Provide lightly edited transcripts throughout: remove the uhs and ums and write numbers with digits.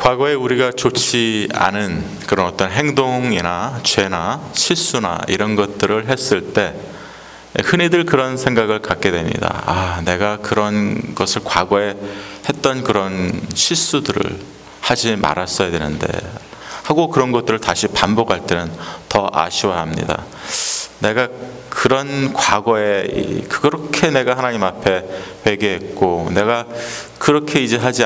과거에 우리가 좋지 않은 그런 어떤 행동이나 죄나 실수나 이런 것들을 했을 때 흔히들 그런 생각을 갖게 됩니다. 내가 그런 것을 과거에 했던 그런 실수들을 하지 말았어야 되는데 하고 그런 것들을 다시 반복할 때는 더 아쉬워합니다. 내가 그런 과거에 그렇게 내가 하나님 앞에 회개했고 내가 그렇게 이제 하지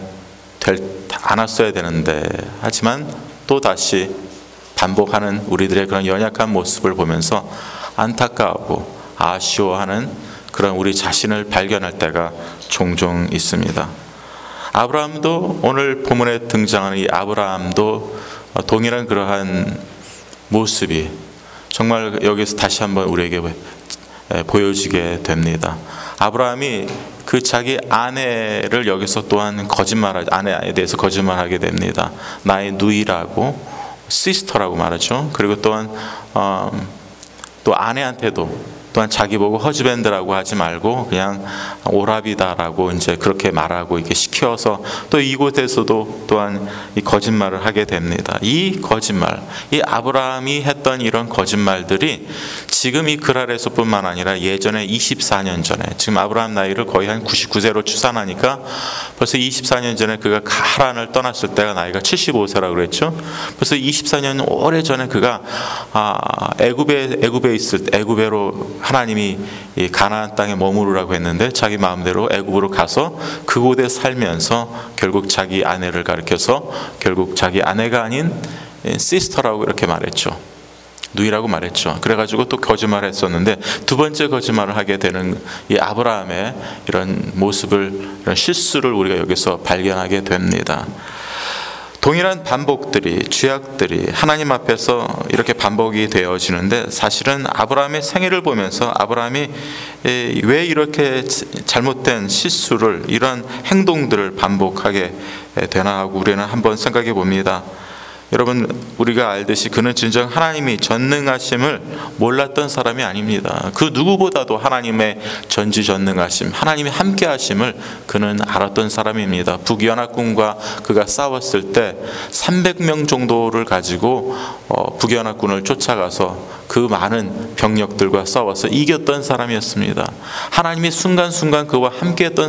않았어야 되는데 하지만 또 다시 반복하는 우리들의 그런 연약한 모습을 보면서 안타까워하고 아쉬워하는 그런 우리 자신을 발견할 때가 종종 있습니다. 아브라함도 오늘 본문에 등장하는 이 아브라함도 동일한 그러한 모습이 정말 여기서 다시 한번 우리에게 보여지게 됩니다. 아브라함이 그 자기 아내를 여기서 또한 아내에 대해서 거짓말하게 됩니다. 나의 누이라고 시스터라고 말하죠. 그리고 또한 또 아내한테도 또한 자기 보고 허즈밴드라고 하지 말고 그냥 오라비다라고 이제 그렇게 말하고 이렇게 시켜서 또 이곳에서도 또한 이 거짓말을 하게 됩니다. 이 거짓말, 이 아브라함이 했던 이런 거짓말들이 지금 이 그랄에서뿐만 아니라 예전에 24년 전에 지금 아브라함 나이를 거의 한 99세로 추산하니까 벌써 24년 전에 그가 하란을 떠났을 때가 나이가 75세라고 그랬죠. 벌써 24년 오래전에 그가 애굽에 있을 때 애굽으로 하나님이 이 가나안 땅에 머무르라고 했는데 자기 마음대로 애굽으로 가서 그곳에 살면서 결국 자기 아내를 가리켜서 결국 자기 아내가 아닌 시스터라고 이렇게 말했죠. 누이라고 말했죠. 그래가지고 또 거짓말을 했었는데 두 번째 거짓말을 하게 되는 이 아브라함의 이런 모습을, 이런 실수를 우리가 여기서 발견하게 됩니다. 동일한 반복들이, 죄악들이 하나님 앞에서 이렇게 반복이 되어지는데 사실은 아브라함의 생애를 보면서 아브라함이 왜 이렇게 잘못된 실수를, 이런 행동들을 반복하게 되나 하고 우리는 한번 생각해 봅니다. 여러분, 우리가 알듯이 그는 진정 하나님이 전능하심을 몰랐던 사람이 아닙니다. 그 누구보다도 하나님의 전지전능하심, 하나님의 함께하심을 그는 알았던 사람입니다. 북연합군과 그가 싸웠을 때 300명 정도를 가지고 북연합군을 쫓아가서 그 많은 병력들과 싸워서 이겼던 사람이었습니다. 하나님이 순간순간 그와 함께했던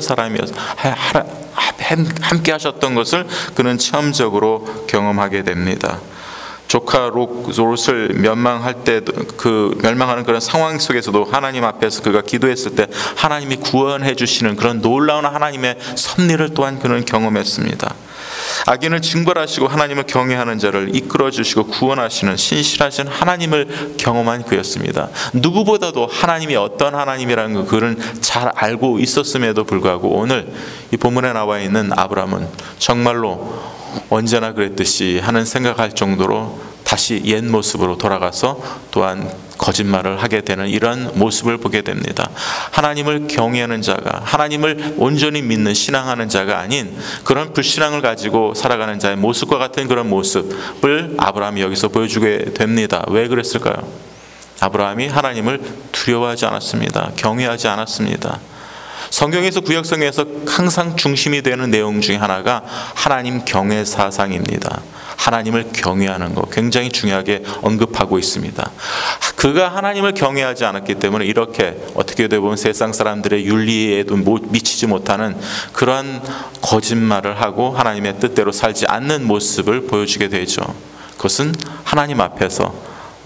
함께 하셨던 것을 그는 체험적으로 경험하게 됩니다. 조카 롯을 멸망할 때 그 멸망하는 그런 상황 속에서도 하나님 앞에서 그가 기도했을 때 하나님이 구원해 주시는 그런 놀라운 하나님의 섭리를 또한 그는 경험했습니다. 악인을 징벌하시고 하나님을 경외하는 자를 이끌어 주시고 구원하시는 신실하신 하나님을 경험한 그였습니다. 누구보다도 하나님이 어떤 하나님이라는 걸 그는 잘 알고 있었음에도 불구하고 오늘 이 본문에 나와 있는 아브라함은 정말로 언제나 그랬듯이 하는 생각할 정도로 다시 옛 모습으로 돌아가서 또한 거짓말을 하게 되는 이런 모습을 보게 됩니다. 하나님을 경외하는 자가, 하나님을 온전히 믿는 신앙하는 자가 아닌 그런 불신앙을 가지고 살아가는 자의 모습과 같은 그런 모습을 아브라함이 여기서 보여주게 됩니다. 왜 그랬을까요? 아브라함이 하나님을 두려워하지 않았습니다. 경외하지 않았습니다. 성경에서, 구약성경에서 항상 중심이 되는 내용 중에 하나가 하나님 경외 사상입니다. 하나님을 경외하는 것 굉장히 중요하게 언급하고 있습니다. 그가 하나님을 경외하지 않았기 때문에 이렇게 어떻게 보면 세상 사람들의 윤리에도 미치지 못하는 그러한 거짓말을 하고 하나님의 뜻대로 살지 않는 모습을 보여주게 되죠. 그것은 하나님 앞에서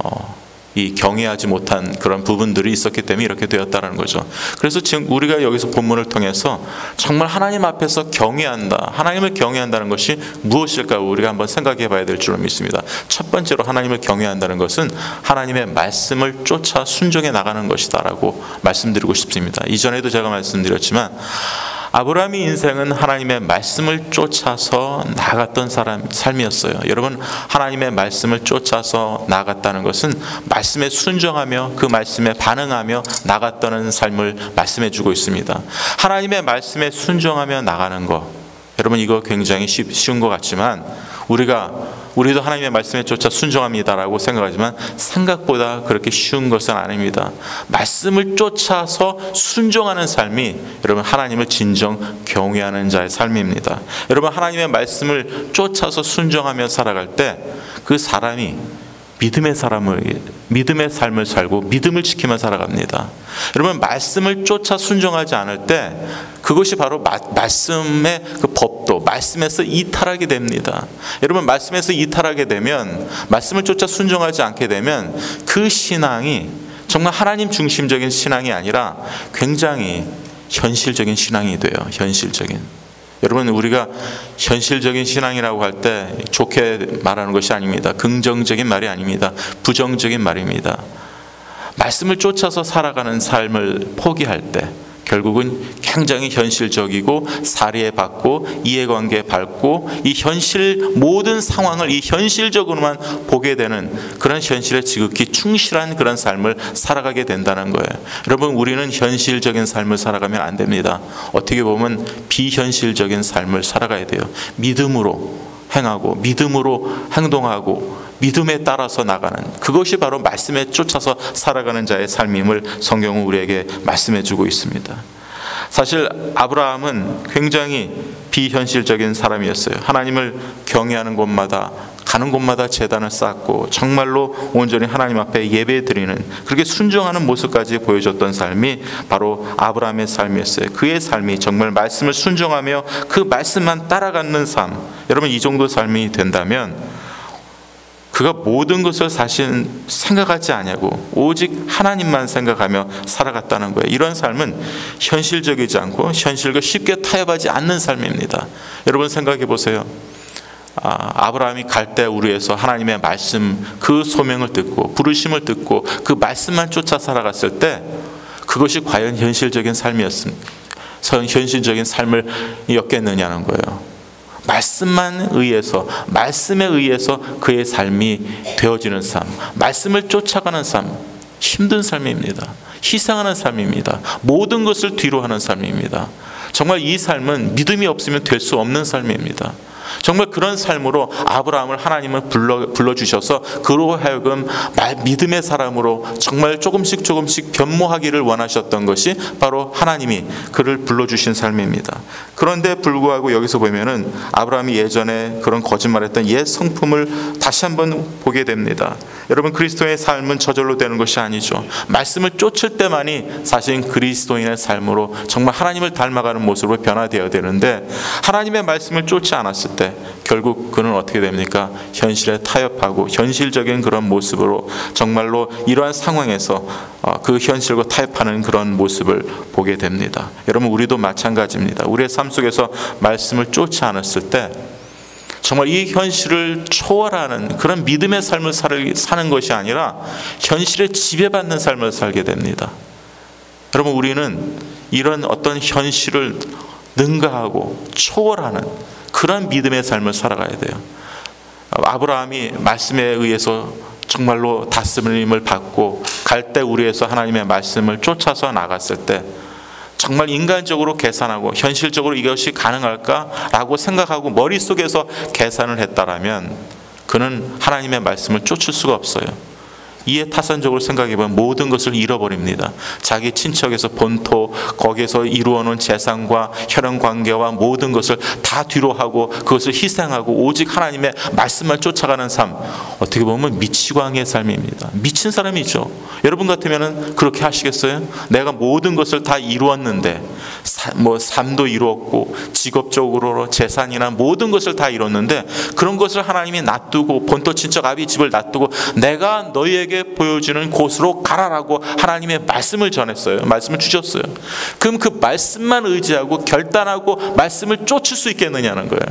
이 경외하지 못한 그런 부분들이 있었기 때문에 이렇게 되었다는 거죠. 그래서 지금 우리가 여기서 본문을 통해서 정말 하나님 앞에서 경외한다, 하나님을 경외한다는 것이 무엇일까 우리가 한번 생각해 봐야 될 줄로 믿습니다. 첫 번째로 하나님을 경외한다는 것은 하나님의 말씀을 쫓아 순종해 나가는 것이다라고 말씀드리고 싶습니다. 이전에도 제가 말씀드렸지만 아브라함의 인생은 하나님의 말씀을 쫓아서 나아갔던 삶이었어요. 여러분, 하나님의 말씀을 쫓아서 나아갔다는 것은 말씀에 순종하며 그 말씀에 반응하며 나아갔다는 삶을 말씀해 주고 있습니다. 하나님의 말씀에 순종하며 나가는 것, 여러분 이거 굉장히 쉬운 것 같지만 우리가 우리도 하나님의 말씀에 쫓아 순종합니다라고 생각하지만 생각보다 그렇게 쉬운 것은 아닙니다. 말씀을 쫓아서 순종하는 삶이 여러분 하나님을 진정 경외하는 자의 삶입니다. 여러분 하나님의 말씀을 쫓아서 순종하며 살아갈 때 그 사람이 믿음의 삶을 살고 믿음을 지키며 살아갑니다. 여러분 말씀을 쫓아 순종하지 않을 때 그것이 바로 말씀의 그 법도 말씀에서 이탈하게 됩니다. 여러분 말씀에서 이탈하게 되면 말씀을 쫓아 순종하지 않게 되면 그 신앙이 정말 하나님 중심적인 신앙이 아니라 굉장히 현실적인 신앙이 돼요. 현실적인. 여러분 우리가 현실적인 신앙이라고 할 때 좋게 말하는 것이 아닙니다. 긍정적인 말이 아닙니다. 부정적인 말입니다. 말씀을 쫓아서 살아가는 삶을 포기할 때 결국은 굉장히 현실적이고 사리에 받고 이해관계에 밟고 이 현실 모든 상황을 이 현실적으로만 보게 되는 그런 현실에 지극히 충실한 그런 삶을 살아가게 된다는 거예요. 여러분 우리는 현실적인 삶을 살아가면 안 됩니다. 어떻게 보면 비현실적인 삶을 살아가야 돼요. 믿음으로 행하고 믿음으로 행동하고 믿음에 따라서 나가는 그것이 바로 말씀에 쫓아서 살아가는 자의 삶임을 성경은 우리에게 말씀해 주고 있습니다. 사실 아브라함은 굉장히 비현실적인 사람이었어요. 하나님을 경외하는 곳마다 가는 곳마다 제단을 쌓고 정말로 온전히 하나님 앞에 예배 드리는 그렇게 순종하는 모습까지 보여줬던 삶이 바로 아브라함의 삶이었어요. 그의 삶이 정말 말씀을 순종하며 그 말씀만 따라가는 삶, 여러분 이 정도 삶이 된다면 그가 모든 것을 사실 생각하지 아니하고 오직 하나님만 생각하며 살아갔다는 거예요. 이런 삶은 현실적이지 않고 현실과 쉽게 타협하지 않는 삶입니다. 여러분 생각해 보세요. 아브라함이 갈대 우르에서 하나님의 말씀 그 소명을 듣고 부르심을 듣고 그 말씀만 쫓아 살아갔을 때 그것이 과연 현실적인 삶이었습니까? 현실적인 삶을 였겠느냐는 거예요. 말씀에 의해서 그의 삶이 되어지는 삶, 말씀을 쫓아가는 삶, 힘든 삶입니다. 희생하는 삶입니다. 모든 것을 뒤로 하는 삶입니다. 정말 이 삶은 믿음이 없으면 될 수 없는 삶입니다. 정말 그런 삶으로 아브라함을 하나님은 불러주셔서 그로 하여금 믿음의 사람으로 정말 조금씩 변모하기를 원하셨던 것이 바로 하나님이 그를 불러주신 삶입니다. 그런데 불구하고 여기서 보면은 아브라함이 예전에 그런 거짓말했던 옛 성품을 다시 한번 보게 됩니다. 여러분 그리스도의 삶은 저절로 되는 것이 아니죠. 말씀을 쫓을 때만이 사실 그리스도인의 삶으로 정말 하나님을 닮아가는 모습으로 변화되어야 되는데 하나님의 말씀을 쫓지 않았을 때 결국 그는 어떻게 됩니까? 현실에 타협하고 현실적인 그런 모습으로 정말로 이러한 상황에서 그 현실과 타협하는 그런 모습을 보게 됩니다. 여러분 우리도 마찬가지입니다. 우리의 삶 속에서 말씀을 쫓지 않았을 때 정말 이 현실을 초월하는 그런 믿음의 삶을 사는 것이 아니라 현실에 지배받는 삶을 살게 됩니다. 여러분 우리는 이런 어떤 현실을 능가하고 초월하는 그런 믿음의 삶을 살아가야 돼요. 아브라함이 말씀에 의해서 정말로 다스림을 받고 갈대 우르에서 하나님의 말씀을 쫓아서 나갔을 때 정말 인간적으로 계산하고 현실적으로 이것이 가능할까라고 생각하고 머릿속에서 계산을 했다라면 그는 하나님의 말씀을 쫓을 수가 없어요. 이에 타산적으로 생각해보면 모든 것을 잃어버립니다. 자기 친척에서 본토 거기에서 이루어놓은 재산과 혈연관계와 모든 것을 다 뒤로 하고 그것을 희생하고 오직 하나님의 말씀만 쫓아가는 삶, 어떻게 보면 미치광이의 삶입니다. 미친 사람이죠. 여러분 같으면 그렇게 하시겠어요? 내가 모든 것을 다 이루었는데 삶도 이루었고 직업적으로 재산이나 모든 것을 다 이뤘는데 그런 것을 하나님이 놔두고 본토 친척 아비 집을 놔두고 내가 너희에게 보여주는 곳으로 가라라고 하나님의 말씀을 전했어요. 말씀을 주셨어요. 그럼 그 말씀만 의지하고 결단하고 말씀을 쫓을 수 있겠느냐는 거예요.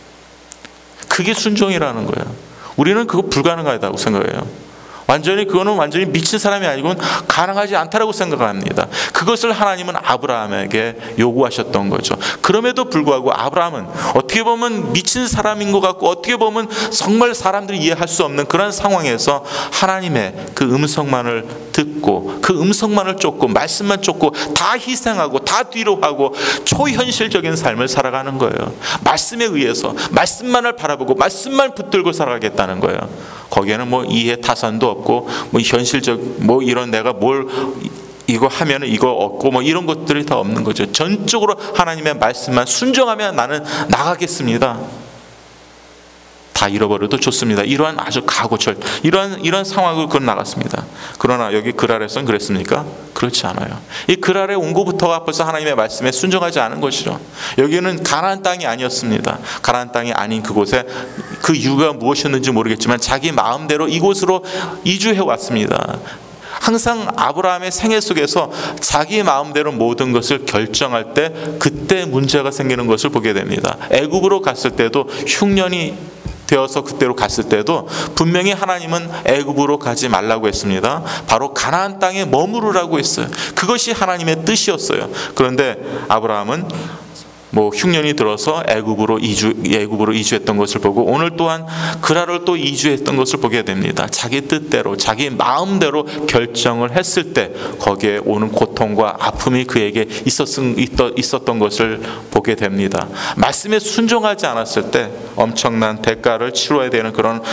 그게 순종이라는 거예요. 우리는 그거 불가능하다고 생각해요. 그거는 완전히 미친 사람이 아니고는 가능하지 않다라고 생각합니다. 그것을 하나님은 아브라함에게 요구하셨던 거죠. 그럼에도 불구하고 아브라함은 어떻게 보면 미친 사람인 것 같고 어떻게 보면 정말 사람들이 이해할 수 없는 그런 상황에서 하나님의 그 음성만을 듣고 쫓고 그 음성만을 쫓고 말씀만 쫓고 다 희생하고 다 뒤로 하고 초현실적인 삶을 살아가는 거예요. 말씀에 의해서 말씀만을 바라보고 말씀만 붙들고 살아가겠다는 거예요. 거기에는 뭐 이해 타산도 없고 뭐 현실적 뭐 이런 내가 뭘 이거 하면은 이거 얻고 뭐 이런 것들이 다 없는 거죠. 전적으로 하나님의 말씀만 순종하면 나는 나가겠습니다. 다 잃어버려도 좋습니다. 이러한 아주 각오절 이런 상황으로 그는 나갔습니다. 그러나 여기 그랄에서는 그랬습니까? 그렇지 않아요. 이 그랄에 온 것부터가 벌써 하나님의 말씀에 순종하지 않은 것이죠. 여기는 가나안 땅이 아니었습니다. 가나안 땅이 아닌 그곳에 그 이유가 무엇이었는지 모르겠지만 자기 마음대로 이곳으로 이주해 왔습니다. 항상 아브라함의 생애 속에서 자기 마음대로 모든 것을 결정할 때 그때 문제가 생기는 것을 보게 됩니다. 애굽으로 갔을 때도 흉년이 되어서 그때로 갔을 때도 분명히 하나님은 애굽으로 가지 말라고 했습니다. 바로 가나안 땅에 머무르라고 했어요. 그것이 하나님의 뜻이었어요. 그런데 아브라함은 뭐 흉년이 들어서 애굽으로 이주했던 것을 보고 오늘 또한 그랄을 또 이주했던 것을 보게 됩니다. 자기 뜻대로 자기 마음대로 결정을 했을 때 거기에 오는 고통과 아픔이 그에게 있었던 것을 보게 됩니다. 말씀에 순종하지 않았을 때 엄청난 대가를 치러야 되는 그런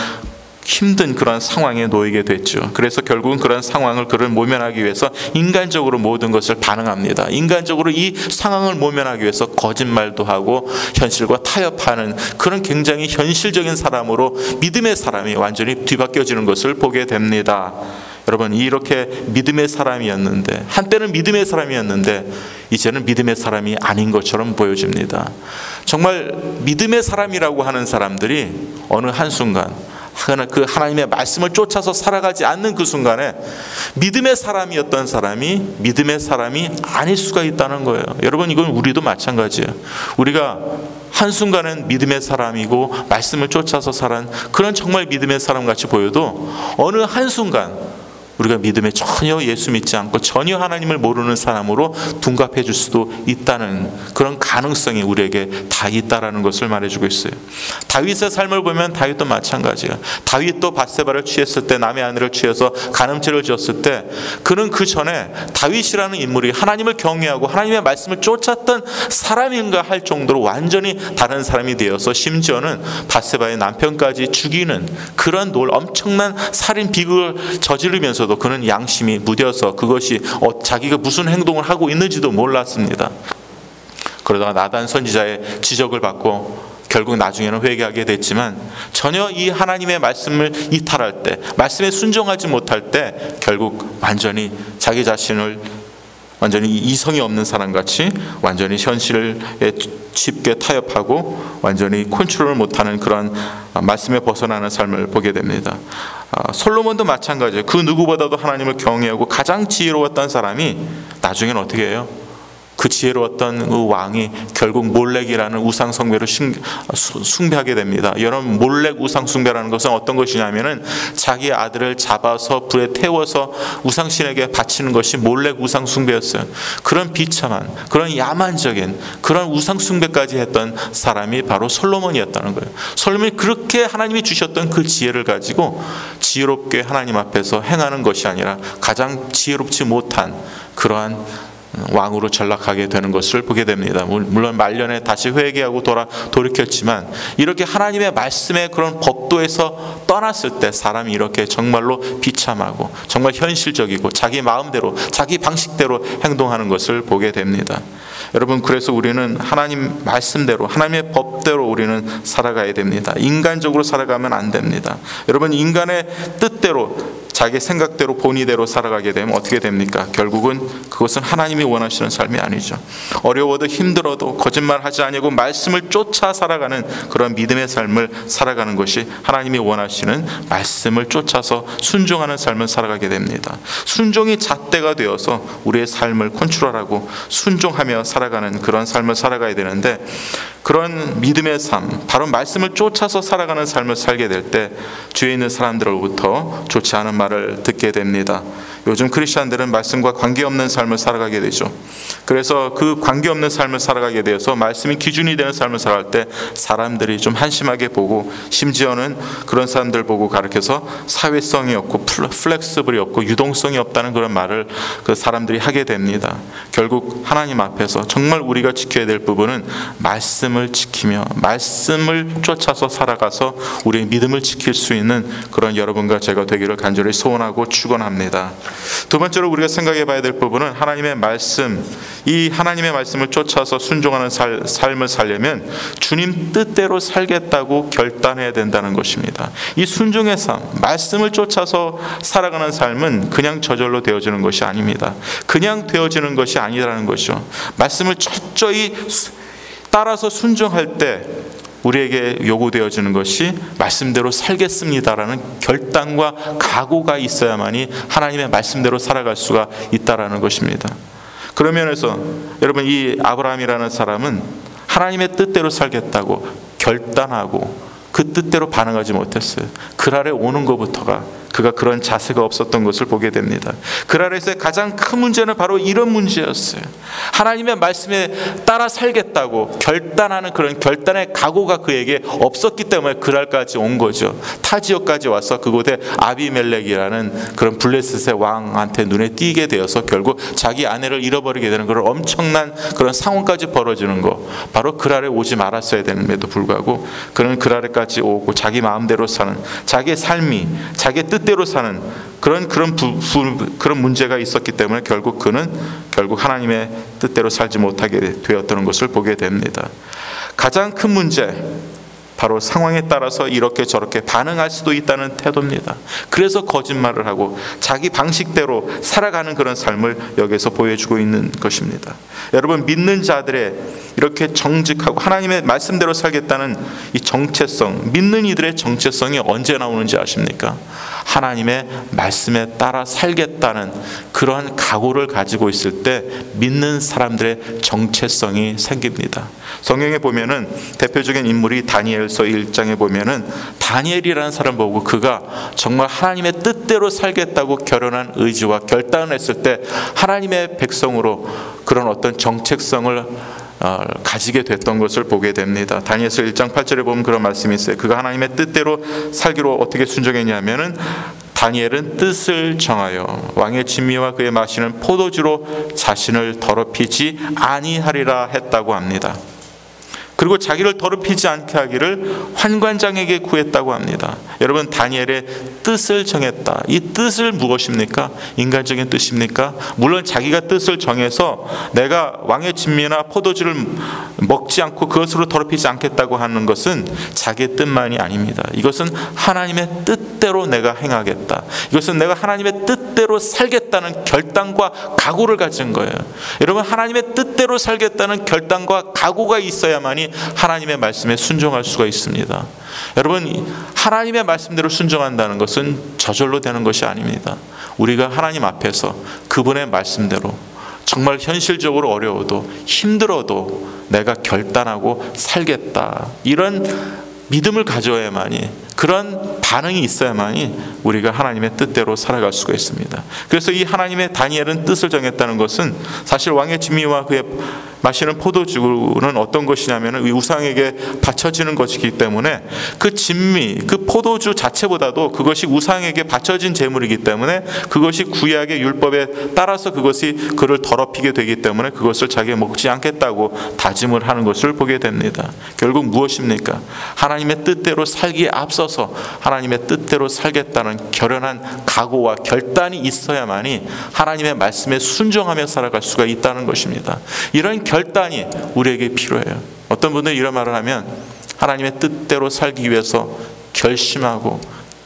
힘든 그런 상황에 놓이게 됐죠. 그래서 결국은 그런 상황을 그를 모면하기 위해서 인간적으로 모든 것을 반응합니다. 인간적으로 이 상황을 모면하기 위해서 거짓말도 하고 현실과 타협하는 그런 굉장히 현실적인 사람으로 믿음의 사람이 완전히 뒤바뀌어지는 것을 보게 됩니다. 여러분, 이렇게 믿음의 사람이었는데 한때는 믿음의 사람이었는데 이제는 믿음의 사람이 아닌 것처럼 보여집니다. 정말 믿음의 사람이라고 하는 사람들이 어느 한순간 그 하나님의 말씀을 쫓아서 살아가지 않는 그 순간에 믿음의 사람이었던 사람이 믿음의 사람이 아닐 수가 있다는 거예요. 여러분, 이건 우리도 마찬가지예요. 우리가 한순간은 믿음의 사람이고 말씀을 쫓아서 살아온 그런 정말 믿음의 사람같이 보여도 어느 한순간 우리가 믿음에 전혀 예수 믿지 않고 전혀 하나님을 모르는 사람으로 둔갑해 줄 수도 있다는 그런 가능성이 우리에게 다 있다라는 것을 말해주고 있어요. 다윗의 삶을 보면 다윗도 마찬가지예요. 다윗도 밧세바를 취했을 때, 남의 아내를 취해서 간음죄를 지었을 때 그는 그 전에 다윗이라는 인물이 하나님을 경외하고 하나님의 말씀을 쫓았던 사람인가 할 정도로 완전히 다른 사람이 되어서 심지어는 밧세바의 남편까지 죽이는 그런 엄청난 살인 비극을 저지르면서도 그는 양심이 무뎌서 그것이 자기가 무슨 행동을 하고 있는지도 몰랐습니다. 그러다가 나단 선지자의 지적을 받고 결국 나중에는 회개하게 됐지만 전혀 이 하나님의 말씀을 이탈할 때, 말씀에 순종하지 못할 때 결국 완전히 자기 자신을 완전히 이성이 없는 사람같이 완전히 현실에 쉽게 타협하고 완전히 컨트롤을 못하는 그런 말씀에 벗어나는 삶을 보게 됩니다. 솔로몬도 마찬가지예요. 그 누구보다도 하나님을 경외하고 가장 지혜로웠던 사람이 나중에는 어떻게 해요? 그 지혜로웠던 그 왕이 결국 몰렉이라는 우상 숭배를 숭배하게 됩니다. 여러분, 몰렉 우상 숭배라는 것은 어떤 것이냐면은 자기 아들을 잡아서 불에 태워서 우상신에게 바치는 것이 몰렉 우상 숭배였어요. 그런 비참한, 그런 야만적인 그런 우상 숭배까지 했던 사람이 바로 솔로몬이었다는 거예요. 솔로몬이 그렇게 하나님이 주셨던 그 지혜를 가지고 지혜롭게 하나님 앞에서 행하는 것이 아니라 가장 지혜롭지 못한 그러한 왕으로 전락하게 되는 것을 보게 됩니다. 물론 말년에 다시 회개하고 돌이켰지만 이렇게 하나님의 말씀의 그런 법도에서 떠났을 때 사람이 이렇게 정말로 비참하고 정말 현실적이고 자기 마음대로 자기 방식대로 행동하는 것을 보게 됩니다. 여러분, 그래서 우리는 하나님 말씀대로 하나님의 법대로 우리는 살아가야 됩니다. 인간적으로 살아가면 안 됩니다. 여러분, 인간의 뜻대로 자기 생각대로 본의대로 살아가게 되면 어떻게 됩니까? 결국은 그것은 하나님이 원하시는 삶이 아니죠. 어려워도 힘들어도 거짓말하지 아니고 말씀을 쫓아 살아가는 그런 믿음의 삶을 살아가는 것이 하나님이 원하시는 말씀을 쫓아서 순종하는 삶을 살아가게 됩니다. 순종이 잣대가 되어서 우리의 삶을 컨트롤하고 순종하며 살아가는 그런 삶을 살아가야 되는데 그런 믿음의 삶, 바로 말씀을 쫓아서 살아가는 삶을 살게 될 때 주위에 있는 사람들로부터 좋지 않은 말을 듣게 됩니다. 요즘 크리스천들은 말씀과 관계없는 삶을 살아가게 되죠. 그래서 그 관계없는 삶을 살아가게 되어서 말씀이 기준이 되는 삶을 살아갈 때 사람들이 좀 한심하게 보고, 심지어는 그런 사람들 보고 가르쳐서 사회성이 없고 플렉스블이 없고 유동성이 없다는 그런 말을 그 사람들이 하게 됩니다. 결국 하나님 앞에서 정말 우리가 지켜야 될 부분은 말씀을 지키며 말씀을 쫓아서 살아가서 우리의 믿음을 지킬 수 있는 그런 여러분과 제가 되기를 간절히 소원하고 축원합니다. 두 번째로 우리가 생각해 봐야 될 부분은 하나님의 말씀, 이 하나님의 말씀을 쫓아서 순종하는 삶을 살려면 주님 뜻대로 살겠다고 결단해야 된다는 것입니다. 이 순종의 삶, 말씀을 쫓아서 살아가는 삶은 그냥 저절로 되어지는 것이 아닙니다. 그냥 되어지는 것이 아니라는 것이죠. 말씀을 철저히 따라서 순종할 때 우리에게 요구되어지는 것이 말씀대로 살겠습니다라는 결단과 각오가 있어야만이 하나님의 말씀대로 살아갈 수가 있다라는 것입니다. 그런 면에서 여러분, 이 아브라함이라는 사람은 하나님의 뜻대로 살겠다고 결단하고 그 뜻대로 반응하지 못했어요. 그 아래 오는 것부터가 그가 그런 자세가 없었던 것을 보게 됩니다. 그 아래에서의 가장 큰 문제는 바로 이런 문제였어요. 하나님의 말씀에 따라 살겠다고 결단하는 그런 결단의 각오가 그에게 없었기 때문에 그랄까지 온 거죠. 타 지역까지 와서 그곳에 아비멜렉이라는 그런 블레셋의 왕한테 눈에 띄게 되어서 결국 자기 아내를 잃어버리게 되는 그런 엄청난 그런 상황까지 벌어지는 거, 바로 그 아래 오지 말았어야 되는데도 불구하고 그는 그 아래까지 오고 자기 마음대로 사는, 자기의 삶이 자기의 뜻대로 사는 그런 문제가 있었기 때문에 결국 하나님의 뜻대로 살지 못하게 되었다는 것을 보게 됩니다. 가장 큰 문제, 바로 상황에 따라서 이렇게 저렇게 반응할 수도 있다는 태도입니다. 그래서 거짓말을 하고 자기 방식대로 살아가는 그런 삶을 여기서 보여주고 있는 것입니다. 여러분, 믿는 자들의 이렇게 정직하고 하나님의 말씀대로 살겠다는 이 정체성, 믿는 이들의 정체성이 언제 나오는지 아십니까? 하나님의 말씀에 따라 살겠다는 그러한 각오를 가지고 있을 때 믿는 사람들의 정체성이 생깁니다. 성경에 보면은 대표적인 인물이 다니엘서 1장에 보면은 다니엘이라는 사람 보고 그가 정말 하나님의 뜻대로 살겠다고 결연한 의지와 결단을 했을 때 하나님의 백성으로 그런 어떤 정체성을 가지게 됐던 것을 보게 됩니다. 다니엘서 1장 8절에 보면 그런 말씀이 있어요. 그가 하나님의 뜻대로 살기로 어떻게 순종했냐면은 다니엘은 뜻을 정하여 왕의 진미와 그의 마시는 포도주로 자신을 더럽히지 아니하리라 했다고 합니다. 그리고 자기를 더럽히지 않게 하기를 환관장에게 구했다고 합니다. 여러분, 다니엘의 뜻을 정했다. 이 뜻을 무엇입니까? 인간적인 뜻입니까? 물론 자기가 뜻을 정해서 내가 왕의 진미나 포도주를 먹지 않고 그것으로 더럽히지 않겠다고 하는 것은 자기의 뜻만이 아닙니다. 이것은 하나님의 뜻대로 내가 행하겠다. 이것은 내가 하나님의 뜻대로 살겠다는 결단과 각오를 가진 거예요. 여러분, 하나님의 뜻대로 살겠다는 결단과 각오가 있어야만이 하나님의 말씀에 순종할 수가 있습니다. 여러분, 하나님의 말씀대로 순종한다는 것은 저절로 되는 것이 아닙니다. 우리가 하나님 앞에서 그분의 말씀대로 정말 현실적으로 어려워도 힘들어도 내가 결단하고 살겠다, 이런 믿음을 가져야만이, 그런 반응이 있어야만이 우리가 하나님의 뜻대로 살아갈 수가 있습니다. 그래서 이 하나님의 다니엘은 뜻을 정했다는 것은 사실 왕의 진미와 그의 마시는 포도주는 어떤 것이냐면 이 우상에게 바쳐지는 것이기 때문에 그 진미, 그 포도주 자체보다도 그것이 우상에게 바쳐진 제물이기 때문에 그것이 구약의 율법에 따라서 그것이 그를 더럽히게 되기 때문에 그것을 자기가 먹지 않겠다고 다짐을 하는 것을 보게 됩니다. 결국 무엇입니까? 하나님의 뜻대로 살기에 앞서서 하나님의 뜻대로 살겠다는 결연한 각오와 결단이 있어야만이 하나님의 말씀에 순종하며 살아갈 수가 있다는 것입니다. 이런 결단이 우리에게 필요해요. 어떤 분들이 이런 말을 하면 하나님의 뜻대로 살기 위해서 결심하고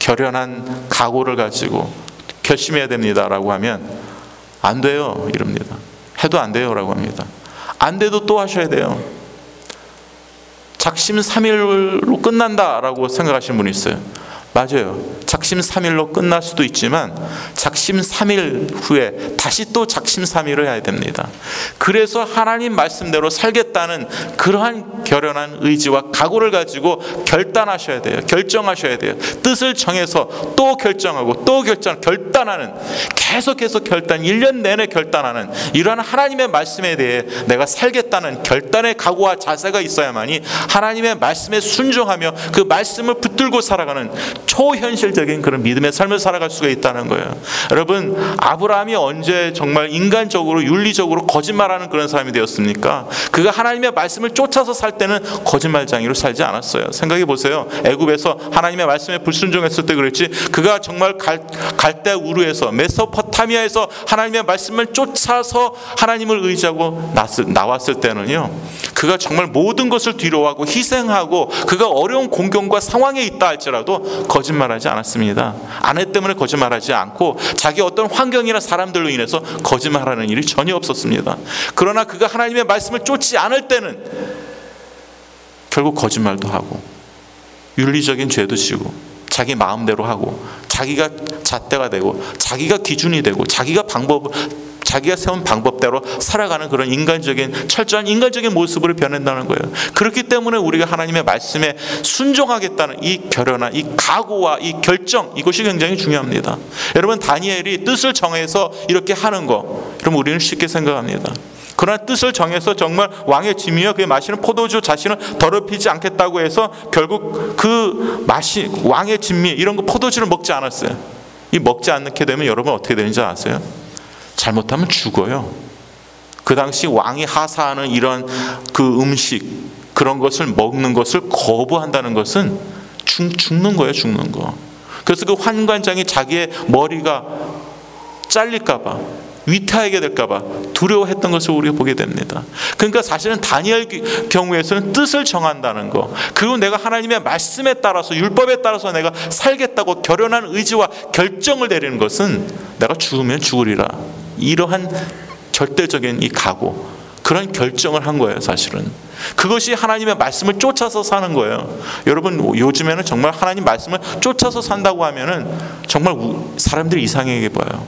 결연한 각오를 가지고 결심해야 됩니다라고 하면 안 돼요 이럽니다. 해도 안 돼요 라고 합니다. 안 돼도 또 하셔야 돼요. 작심 삼일로 끝난다라고 생각하시는 분이 있어요. 맞아요. 작심삼일로 끝날 수도 있지만 작심삼일 후에 다시 또 작심삼일을 해야 됩니다. 그래서 하나님 말씀대로 살겠다는 그러한 결연한 의지와 각오를 가지고 결단하셔야 돼요. 결정하셔야 돼요. 뜻을 정해서 또 결정하고 또 결단하는, 계속해서 결단, 1년 내내 결단하는 이러한 하나님의 말씀에 대해 내가 살겠다는 결단의 각오와 자세가 있어야만이 하나님의 말씀에 순종하며 그 말씀을 붙들고 살아가는 초현실적인 그런 믿음의 삶을 살아갈 수가 있다는 거예요. 여러분, 아브라함이 언제 정말 인간적으로 윤리적으로 거짓말하는 그런 사람이 되었습니까? 그가 하나님의 말씀을 쫓아서 살 때는 거짓말쟁이로 살지 않았어요. 생각해 보세요. 애굽에서 하나님의 말씀에 불순종했을 때 그랬지, 그가 정말 갈대 우르에서 메소포타미아에서 하나님의 말씀을 쫓아서 하나님을 의지하고 나왔을 때는요, 그가 정말 모든 것을 뒤로하고 희생하고 그가 어려운 공경과 상황에 있다 할지라도 거짓말하지 않았습니다. 아내 때문에 거짓말하지 않고 자기 어떤 환경이나 사람들로 인해서 거짓말하는 일이 전혀 없었습니다. 그러나 그가 하나님의 말씀을 쫓지 않을 때는 결국 거짓말도 하고 윤리적인 죄도 지고 자기 마음대로 하고 자기가 잣대가 되고 자기가 기준이 되고 자기가 세운 방법대로 살아가는 그런 철저한 인간적인 모습으로 변한다는 거예요. 그렇기 때문에 우리가 하나님의 말씀에 순종하겠다는 이 결연한 이 각오와 이 결정, 이것이 굉장히 중요합니다. 여러분, 다니엘이 뜻을 정해서 이렇게 하는 거, 그럼 우리는 쉽게 생각합니다. 그러나 뜻을 정해서 정말 왕의 짐이여 그의 마시는 포도주 자신을 더럽히지 않겠다고 해서 결국 그 왕의 진미 이런 거 포도주를 먹지 않았어요. 이 먹지 않게 되면 여러분 어떻게 되는지 아세요? 잘못하면 죽어요. 그 당시 왕이 하사하는 이런 그 음식, 그런 것을 먹는 것을 거부한다는 것은 죽는 거예요, 죽는 거. 그래서 그 환관장이 자기의 머리가 잘릴까 봐, 위태하게 될까 봐 두려워했던 것을 우리가 보게 됩니다. 그러니까 사실은 다니엘 경우에서는 뜻을 정한다는 거, 그리고 내가 하나님의 말씀에 따라서, 율법에 따라서 내가 살겠다고 결연한 의지와 결정을 내리는 것은 내가 죽으면 죽으리라, 이러한 절대적인 이 각오, 그런 결정을 한 거예요. 사실은 그것이 하나님의 말씀을 쫓아서 사는 거예요. 여러분, 요즘에는 정말 하나님 말씀을 쫓아서 산다고 하면은 정말 사람들이 이상하게 봐요.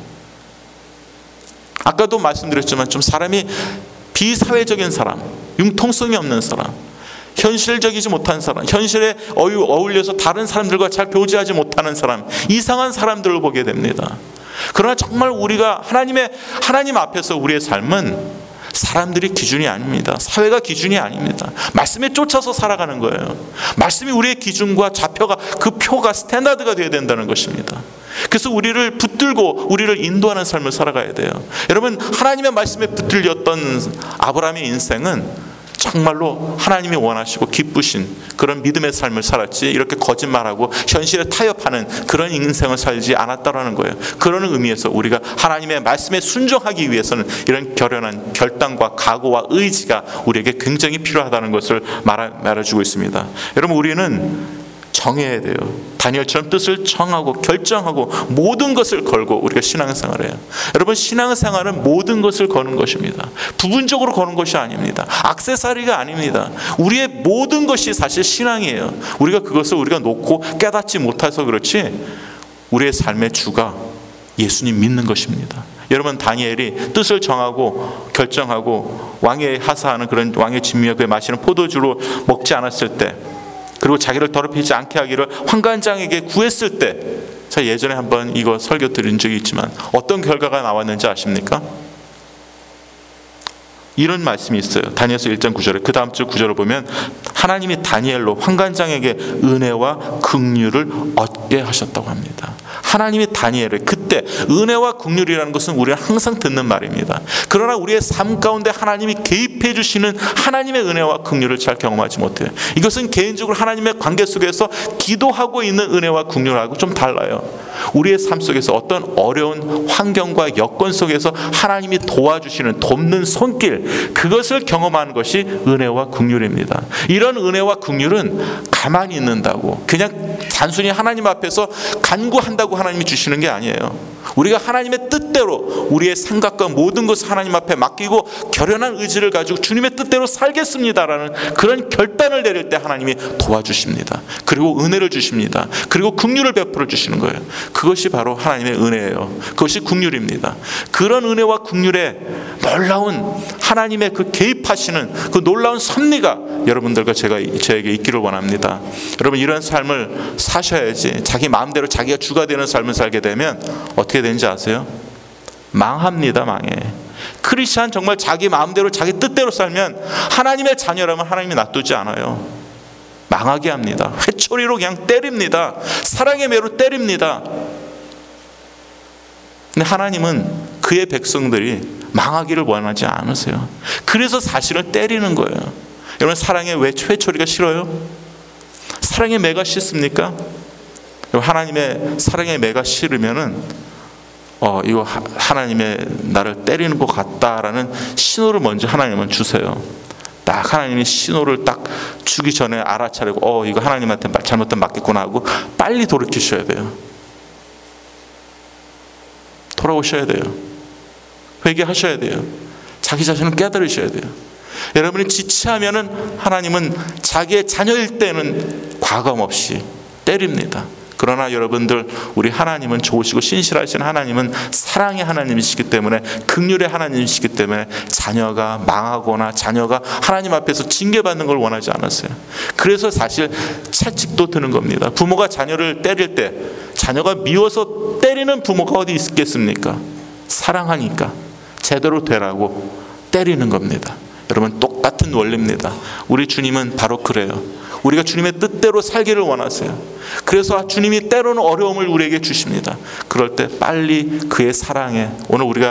아까도 말씀드렸지만 좀 사람이 비사회적인 사람, 융통성이 없는 사람, 현실적이지 못한 사람, 현실에 어울려서 다른 사람들과 잘 교제하지 못하는 사람, 이상한 사람들을 보게 됩니다. 그러나 정말 우리가 하나님 앞에서 우리의 삶은 사람들이 기준이 아닙니다. 사회가 기준이 아닙니다. 말씀에 쫓아서 살아가는 거예요. 말씀이 우리의 기준과 좌표가, 그 표가 스탠다드가 되어야 된다는 것입니다. 그래서 우리를 붙들고 우리를 인도하는 삶을 살아가야 돼요. 여러분, 하나님의 말씀에 붙들렸던 아브라함의 인생은 정말로 하나님이 원하시고 기쁘신 그런 믿음의 삶을 살았지, 이렇게 거짓말하고 현실에 타협하는 그런 인생을 살지 않았다라는 거예요. 그런 의미에서 우리가 하나님의 말씀에 순종하기 위해서는 이런 결연한 결단과 각오와 의지가 우리에게 굉장히 필요하다는 것을 말해주고 있습니다. 여러분, 우리는 정해야 돼요. 다니엘처럼 뜻을 정하고 결정하고 모든 것을 걸고 우리가 신앙생활을 해요. 여러분, 신앙생활은 모든 것을 거는 것입니다. 부분적으로 거는 것이 아닙니다. 액세서리가 아닙니다. 우리의 모든 것이 사실 신앙이에요. 그것을 우리가 놓고 깨닫지 못해서 그렇지, 우리의 삶의 주가 예수님 믿는 것입니다. 여러분, 다니엘이 뜻을 정하고 결정하고 왕의 하사하는 그런 왕의 진미와 그의 마시는 포도주로 먹지 않았을 때, 그리고 자기를 더럽히지 않게 하기를 환관장에게 구했을 때, 제가 예전에 한번 이거 설교 드린 적이 있지만 어떤 결과가 나왔는지 아십니까? 이런 말씀이 있어요. 다니엘서 1장 9절에 그 다음 주 9절을 보면 하나님이 다니엘로 환관장에게 은혜와 긍휼을 얻게 하셨다고 합니다. 하나님이 다니엘을, 그때 은혜와 긍휼이라는 것은 우리가 항상 듣는 말입니다. 그러나 우리의 삶 가운데 하나님이 개입해 주시는 하나님의 은혜와 긍휼을 잘 경험하지 못해요. 이것은 개인적으로 하나님의 관계 속에서 기도하고 있는 은혜와 긍휼하고 좀 달라요. 우리의 삶 속에서 어떤 어려운 환경과 여건 속에서 하나님이 도와주시는, 돕는 손길, 그것을 경험하는 것이 은혜와 긍휼입니다. 이런 은혜와 긍휼은 가만히 있는다고, 그냥 단순히 하나님 앞에서 간구한다고 하나님이 주시는 게 아니에요. 우리가 하나님의 뜻대로 우리의 생각과 모든 것을 하나님 앞에 맡기고 결연한 의지를 가지고 주님의 뜻대로 살겠습니다라는 그런 결단을 내릴 때 하나님이 도와주십니다. 그리고 은혜를 주십니다. 그리고 긍휼을 베풀어 주시는 거예요. 그것이 바로 하나님의 은혜예요. 그것이 긍휼입니다. 그런 은혜와 긍휼에 놀라운 하나님의 그 개입하시는 그 놀라운 섭리가 여러분들과 저에게 있기를 원합니다. 여러분, 이런 삶을 사셔야지. 자기 마음대로 자기가 주가 되는 삶을 살게 되면 어떻게 되는지 아세요? 망합니다. 망해. 크리스찬 정말 자기 마음대로 자기 뜻대로 살면 하나님의 자녀라면 하나님이 놔두지 않아요. 망하게 합니다. 회초리로 그냥 때립니다. 사랑의 매로 때립니다. 근데 하나님은 그의 백성들이 망하기를 원하지 않으세요. 그래서 사실은 때리는 거예요. 여러분, 사랑의 회초리가 싫어요? 사랑의 매가 싫습니까? 하나님의 사랑의 매가 싫으면은 이거 하나님의 나를 때리는 것 같다라는 신호를 먼저 하나님은 주세요. 딱 하나님이 신호를 딱 주기 전에 알아차리고 이거 하나님한테 잘못된 맡겼구나 하고 빨리 돌이키셔야 돼요. 돌아오셔야 돼요. 회개하셔야 돼요. 자기 자신을 깨달으셔야 돼요. 여러분이 지체하면은 하나님은 자기의 자녀일 때는 과감 없이 때립니다. 그러나 여러분들, 우리 하나님은 좋으시고 신실하신 하나님은 사랑의 하나님이시기 때문에, 긍휼의 하나님이시기 때문에 자녀가 망하거나 자녀가 하나님 앞에서 징계받는 걸 원하지 않았어요. 그래서 사실 채찍도 드는 겁니다. 부모가 자녀를 때릴 때 자녀가 미워서 때리는 부모가 어디 있겠습니까? 사랑하니까 제대로 되라고 때리는 겁니다. 여러분, 똑같은 원리입니다. 우리 주님은 바로 그래요. 우리가 주님의 뜻대로 살기를 원하세요. 그래서 주님이 때로는 어려움을 우리에게 주십니다. 그럴 때 빨리 그의 사랑에, 오늘 우리가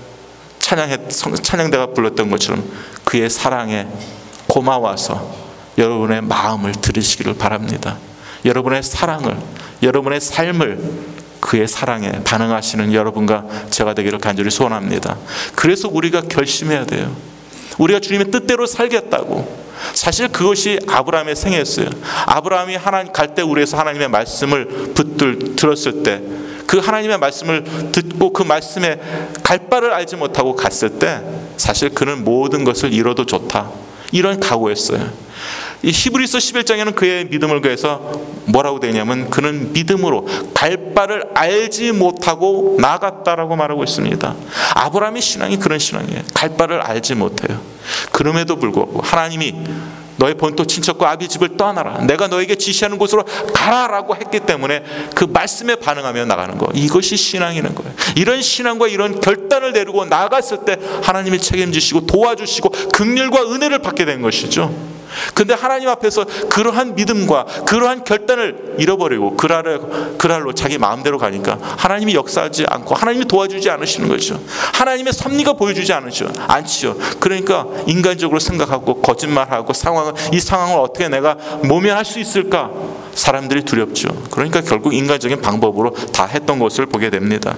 찬양대가 불렀던 것처럼 그의 사랑에 고마워서 여러분의 마음을 들으시기를 바랍니다. 여러분의 사랑을, 여러분의 삶을 그의 사랑에 반응하시는 여러분과 제가 되기를 간절히 소원합니다. 그래서 우리가 결심해야 돼요. 우리가 주님의 뜻대로 살겠다고. 사실 그것이 아브라함의 생애였어요. 아브라함이 하나님 갈대 우리에서 하나님의 말씀을 들었을 때, 그 하나님의 말씀을 듣고 그 말씀에 갈 바를 알지 못하고 갔을 때 사실 그는 모든 것을 잃어도 좋다, 이런 각오였어요. 이 히브리서 11장에는 그의 믿음을 그해서 뭐라고 되냐면, 그는 믿음으로 갈 바를 알지 못하고 나갔다라고 말하고 있습니다. 아브라함의 신앙이 그런 신앙이에요. 갈 바를 알지 못해요. 그럼에도 불구하고 하나님이 너의 본토 친척과 아비 집을 떠나라, 내가 너에게 지시하는 곳으로 가라라고 했기 때문에 그 말씀에 반응하며 나가는 거, 이것이 신앙이라는 거예요. 이런 신앙과 이런 결단을 내리고 나갔을 때 하나님이 책임지시고 도와주시고 긍휼과 은혜를 받게 된 것이죠. 근데 하나님 앞에서 그러한 믿음과 그러한 결단을 잃어버리고 그랄로 자기 마음대로 가니까 하나님이 역사하지 않고 하나님이 도와주지 않으시는 거죠. 하나님의 섭리가 보여주지 않지요. 그러니까 인간적으로 생각하고 거짓말하고 이 상황을 어떻게 내가 모면할 수 있을까? 사람들이 두렵죠. 그러니까 결국 인간적인 방법으로 다 했던 것을 보게 됩니다.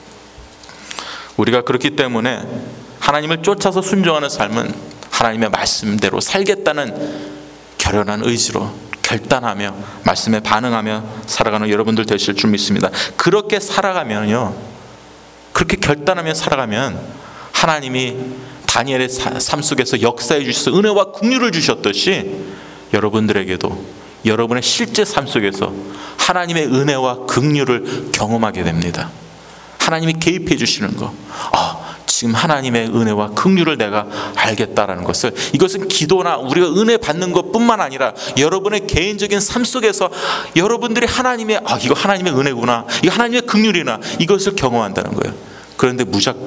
우리가 그렇기 때문에 하나님을 쫓아서 순종하는 삶은 하나님의 말씀대로 살겠다는 결연한 의지로 결단하며 말씀에 반응하며 살아가는 여러분들 되실 줄 믿습니다. 그렇게 살아가면요, 그렇게 결단하며 살아가면 하나님이 다니엘의 삶 속에서 역사해 주셔서 은혜와 긍휼을 주셨듯이 여러분들에게도 여러분의 실제 삶 속에서 하나님의 은혜와 긍휼을 경험하게 됩니다. 하나님이 개입해 주시는 거, 지금 하나님의 은혜와 긍휼을 내가 알겠다라는 것을, 이것은 기도나 우리가 은혜 받는 것뿐만 아니라 여러분의 개인적인 삶 속에서 여러분들이 이거 하나님의 은혜구나, 이거 하나님의 긍휼이나, 이것을 경험한다는 거예요. 그런데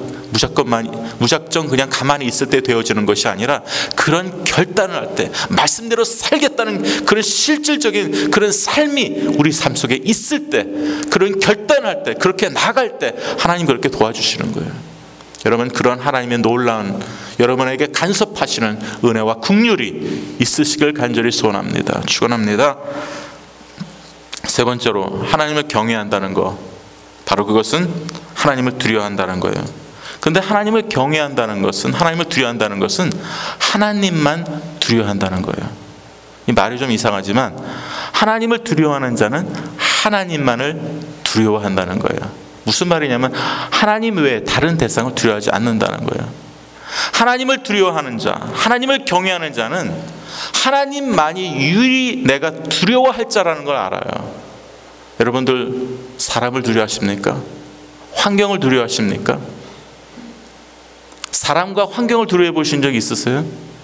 무작정 그냥 가만히 있을 때 되어지는 것이 아니라, 그런 결단을 할 때 말씀대로 살겠다는 그런 실질적인 그런 삶이 우리 삶 속에 있을 때, 그런 결단을 할 때, 그렇게 나갈 때 하나님 그렇게 도와주시는 거예요. 여러분, 그런 하나님의 놀라운 여러분에게 간섭하시는 은혜와 긍휼이 있으시길 간절히 소원합니다. 축원합니다. 세 번째로 하나님을 경외한다는 것, 바로 그것은 하나님을 두려워한다는 거예요. 그런데 하나님을 경외한다는 것은, 하나님을 두려워한다는 것은 하나님만 두려워한다는 거예요. 이 말이 좀 이상하지만 하나님을 두려워하는 자는 하나님만을 두려워한다는 거예요. 무슨 말이냐면 하나님 외에 다른 대상을 두려워하지 않는다는 거예요. 하나님을 두려워하는 자, 하나님을 경외하는 자는 하나님만이 유일히 내가 두려워할 자라는 걸 알아요. 여러분들 사람을 두려워하십니까? 환경을 두려워하십니까? 사람과 환경을 두려워해 보신 적이 있으세요?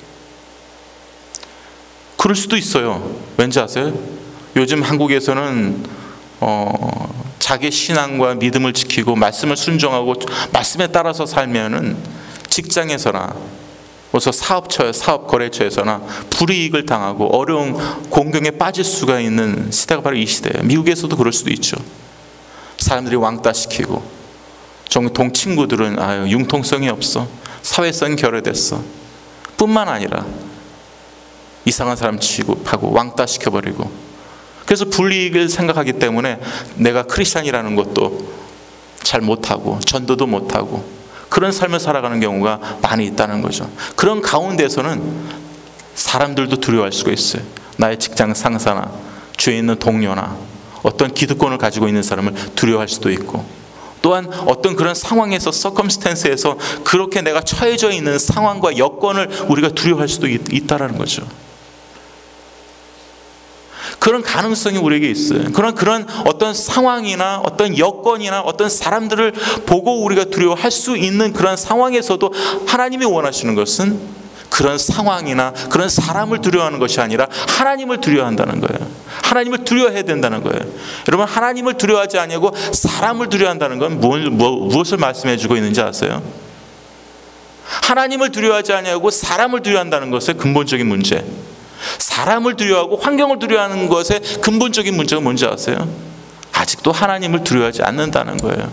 그럴 수도 있어요. 왠지 아세요? 요즘 한국에서는 자기 신앙과 믿음을 지키고 말씀을 순종하고 말씀에 따라서 살면은 직장에서나 무슨 사업 거래처에서나 불이익을 당하고 어려운 공경에 빠질 수가 있는 시대가 바로 이 시대예요. 미국에서도 그럴 수도 있죠. 사람들이 왕따시키고 정통 친구들은 융통성이 없어, 사회성이 결여됐어 뿐만 아니라 이상한 사람 취급하고 왕따시켜버리고, 그래서 불이익을 생각하기 때문에 내가 크리스찬이라는 것도 잘 못하고 전도도 못하고 그런 삶을 살아가는 경우가 많이 있다는 거죠. 그런 가운데서는 사람들도 두려워할 수가 있어요. 나의 직장 상사나 주위에 있는 동료나 어떤 기득권을 가지고 있는 사람을 두려워할 수도 있고, 또한 어떤 그런 상황에서 서컴스텐스에서 그렇게 내가 처해져 있는 상황과 여건을 우리가 두려워할 수도 있다라는 거죠. 그런 가능성이 우리에게 있어요. 그런 어떤 상황이나 어떤 여건이나 어떤 사람들을 보고 우리가 두려워할 수 있는 그런 상황에서도 하나님이 원하시는 것은 그런 상황이나 그런 사람을 두려워하는 것이 아니라 하나님을 두려워한다는 거예요. 하나님을 두려워해야 된다는 거예요. 여러분, 하나님을 두려워하지 아니하고 사람을 두려워한다는 건 무엇을 말씀해 주고 있는지 아세요? 하나님을 두려워하지 아니하고 사람을 두려워한다는 것의 근본적인 문제, 사람을 두려워하고 환경을 두려워하는 것의 근본적인 문제가 뭔지 아세요? 아직도 하나님을 두려워하지 않는다는 거예요.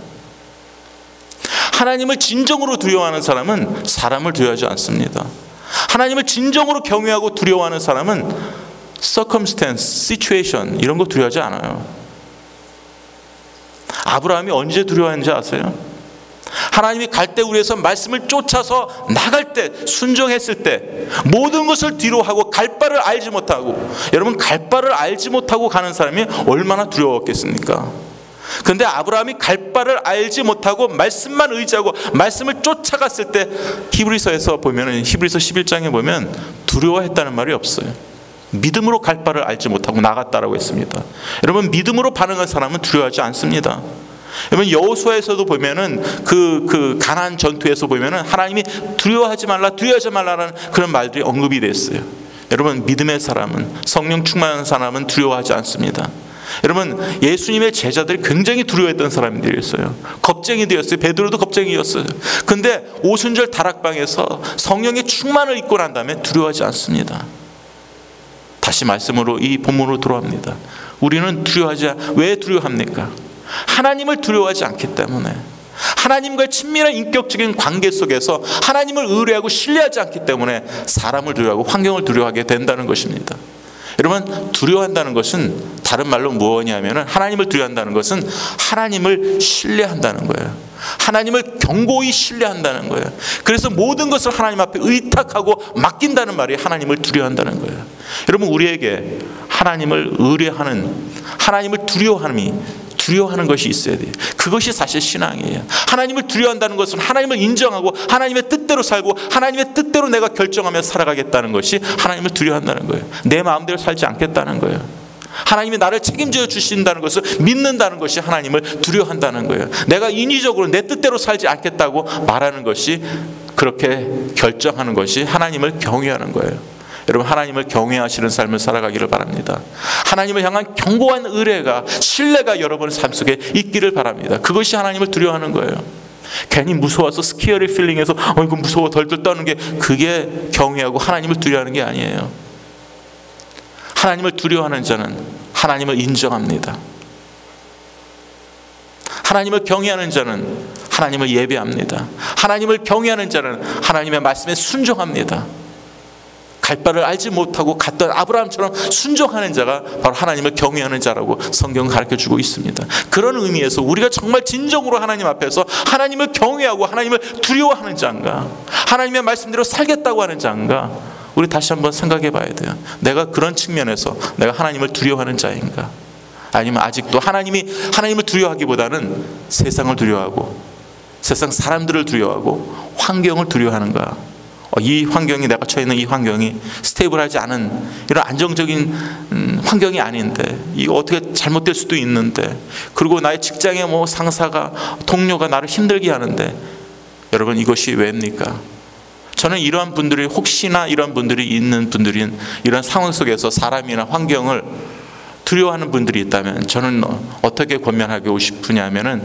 하나님을 진정으로 두려워하는 사람은 사람을 두려워하지 않습니다. 하나님을 진정으로 경외하고 두려워하는 사람은 circumstance, situation 이런 거 두려워하지 않아요. 아브라함이 언제 두려워하는지 아세요? 하나님이 갈대우리에서 말씀을 쫓아서 나갈 때, 순종했을 때 모든 것을 뒤로 하고 갈 바를 알지 못하고, 여러분 갈 바를 알지 못하고 가는 사람이 얼마나 두려웠겠습니까? 그런데 아브라함이 갈 바를 알지 못하고 말씀만 의지하고 말씀을 쫓아갔을 때, 히브리서에서 보면, 히브리서 11장에 보면 두려워했다는 말이 없어요. 믿음으로 갈 바를 알지 못하고 나갔다라고 했습니다. 여러분, 믿음으로 반응한 사람은 두려워하지 않습니다. 여러분, 여호수아에서도 보면은 그 가나안 전투에서 보면은 하나님이 두려워하지 말라라는 그런 말들이 언급이 됐어요. 여러분, 믿음의 사람은, 성령 충만한 사람은 두려워하지 않습니다. 여러분, 예수님의 제자들이 굉장히 두려워했던 사람들이었어요. 겁쟁이들이었어요. 베드로도 겁쟁이였어요. 근데 오순절 다락방에서 성령의 충만을 입고 난 다음에 두려워하지 않습니다. 다시 말씀으로 이 본문으로 돌아옵니다. 우리는 왜 두려워합니까? 하나님을 두려워하지 않기 때문에, 하나님과의 친밀한 인격적인 관계 속에서 하나님을 의뢰하고 신뢰하지 않기 때문에 사람을 두려워하고 환경을 두려워하게 된다는 것입니다. 여러분, 두려워한다는 것은 다른 말로 무엇이냐면, 하나님을 두려워한다는 것은 하나님을 신뢰한다는 거예요. 하나님을 견고히 신뢰한다는 거예요. 그래서 모든 것을 하나님 앞에 의탁하고 맡긴다는 말이 하나님을 두려워한다는 거예요. 여러분, 우리에게 하나님을 의뢰하는, 하나님을 두려워하는 것이 있어야 돼요. 그것이 사실 신앙이에요. 하나님을 두려워한다는 것은 하나님을 인정하고 하나님의 뜻대로 살고 하나님의 뜻대로 내가 결정하며 살아가겠다는 것이 하나님을 두려워한다는 거예요. 내 마음대로 살지 않겠다는 거예요. 하나님이 나를 책임져 주신다는 것을 믿는다는 것이 하나님을 두려워한다는 거예요. 내가 인위적으로 내 뜻대로 살지 않겠다고 말하는 것이, 그렇게 결정하는 것이 하나님을 경외하는 거예요. 여러분, 하나님을 경외하시는 삶을 살아가기를 바랍니다. 하나님을 향한 견고한 의뢰가, 신뢰가 여러분의 삶 속에 있기를 바랍니다. 그것이 하나님을 두려워하는 거예요. 괜히 무서워서 스키어리 필링해서 이거 무서워 덜덜 떠는 게, 그게 경외하고 하나님을 두려워하는 게 아니에요. 하나님을 두려워하는 자는 하나님을 인정합니다. 하나님을 경외하는 자는 하나님을 예배합니다. 하나님을 경외하는 자는 하나님의 말씀에 순종합니다. 갈 바를 알지 못하고 갔던 아브라함처럼 순종하는 자가 바로 하나님을 경외하는 자라고 성경은 가르쳐주고 있습니다. 그런 의미에서 우리가 정말 진정으로 하나님 앞에서 하나님을 경외하고 하나님을 두려워하는 자인가, 하나님의 말씀대로 살겠다고 하는 자인가, 우리 다시 한번 생각해 봐야 돼요. 내가 그런 측면에서 내가 하나님을 두려워하는 자인가, 아니면 아직도 하나님을 두려워하기보다는 세상을 두려워하고 세상 사람들을 두려워하고 환경을 두려워하는가? 이 환경이, 내가 처해 있는 이 환경이 스테이블하지 않은 이런 안정적인 환경이 아닌데, 이거 어떻게 잘못될 수도 있는데, 그리고 나의 직장의 상사가, 동료가 나를 힘들게 하는데, 여러분 이것이 왜입니까? 저는 이러한 분들이, 혹시나 이러한 분들이 있는 분들인 이런 상황 속에서 사람이나 환경을 두려워하는 분들이 있다면 저는 어떻게 권면하고 싶으냐면은,